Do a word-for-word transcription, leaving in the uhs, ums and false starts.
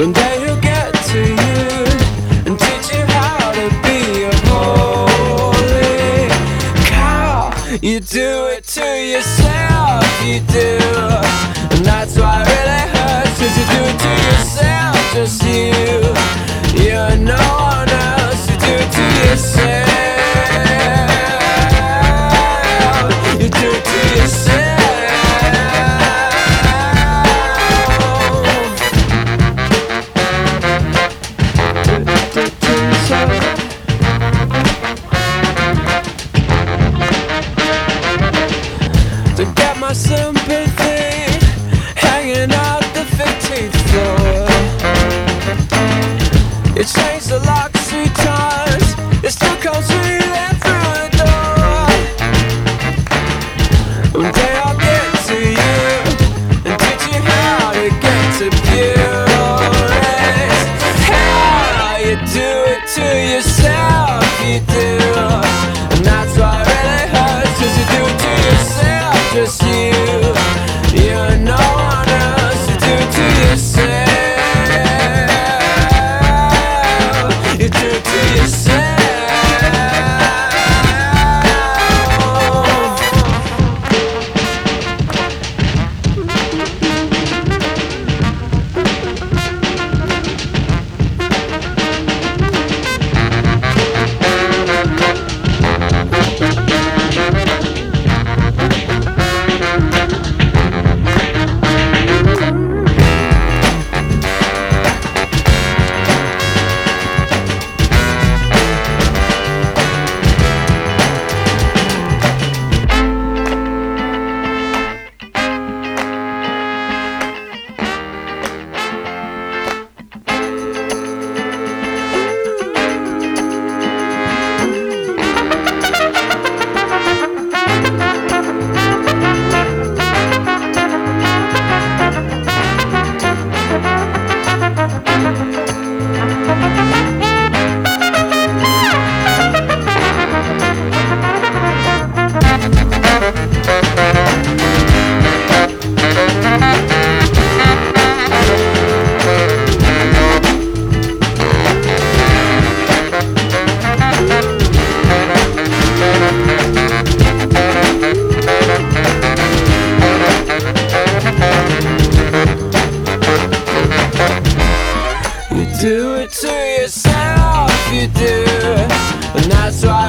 and then he'll get to you and teach you how to be a holy cow. You do it to yourself, you do, and that's why it really hurts, 'cause you do it to yourself, just you. You're no one else, you do it to yourself. You do it to yourself. To get my sympathy, hanging out the fifteenth floor. It changed the lock three times, it still comes reeling through the door. One day I'll get to you and teach you how to get to purest. How you do it to yourself, you do, and that's why it really hurts, 'cause you do it to yourself, just you. You're no one else, you do it to yourself. You do it to yourself. You do it to yourself, you do, and that's why